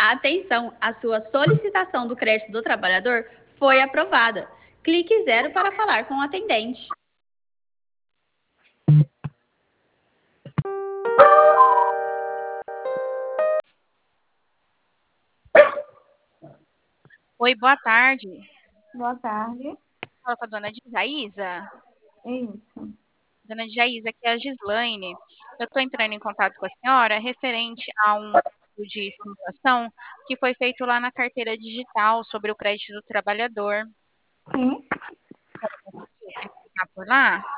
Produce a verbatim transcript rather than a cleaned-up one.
Atenção, a sua solicitação do crédito do trabalhador foi aprovada. Clique zero para falar com o atendente. Oi, boa tarde. Boa tarde. Fala com a dona Jaísa. É isso. Dona Jaísa, aqui é a Gislaine. Eu estou entrando em contato com a senhora referente a um pedido de simulação que foi feito lá na carteira digital sobre o crédito do trabalhor. Sim. Você explicar por lá?